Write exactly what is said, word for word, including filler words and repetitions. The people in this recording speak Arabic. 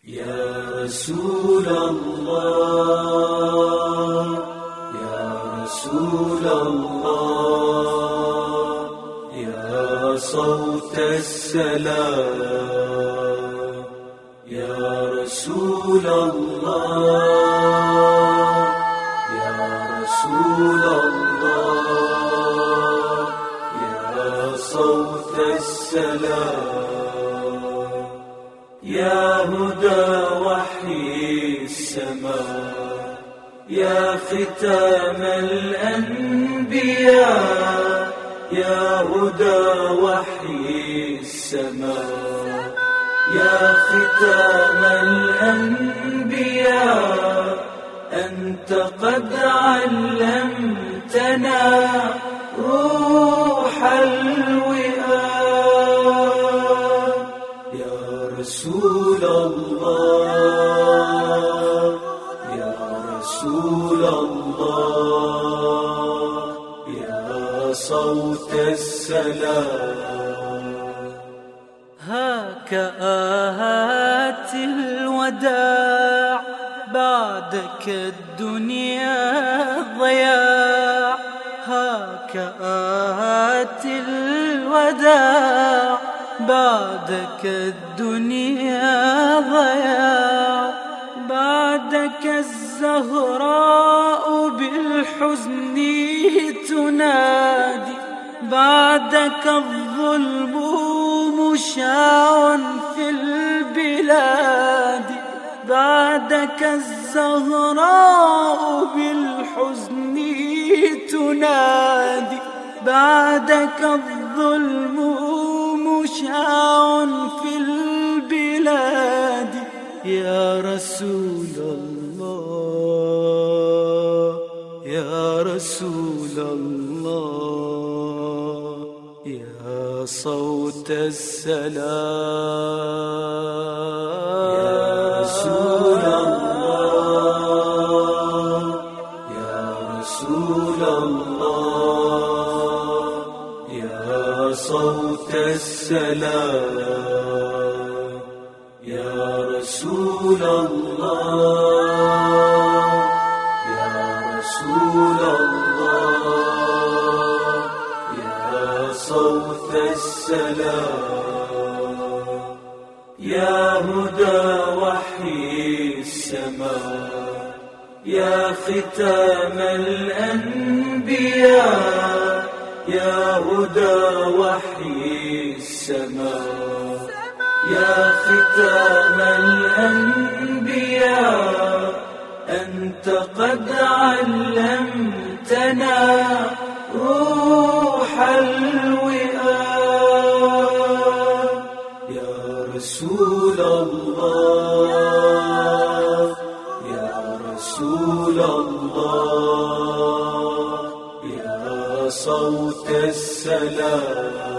يا رسول الله يا رسول الله يا صوت السلام يا رسول الله يا رسول الله يا صوت السلام يا هدى وحي السماء يا ختام الأنبياء يا هدى وحي السماء يا ختام الأنبياء أنت قد علمتنا روح الوئام يا رسول الله يا رسول الله يا صوت السلام هاك آهات الوداع بعدك الدنيا ضياع هاك آهات الوداع بعدك الدنيا ضياع بعدك الزهراء بالحزن تنادي بعدك الظلم مشاع في البلاد بعدك الزهراء بالحزن تنادي بعدك الظلم مشاع في البلاد يا رسول الله يا رسول الله يا صوت السلام يا رسول الله يا رسول الله يا صوت السلام يا رسول الله يا رسول الله يا صوت السلام يا هدى وحي السماء يا ختام الأنبياء يا هدى وحي السماء يا ختام الأنبياء أنت قد علمتنا روح الوئام يا رسول الله يا رسول الله يا صوت السلام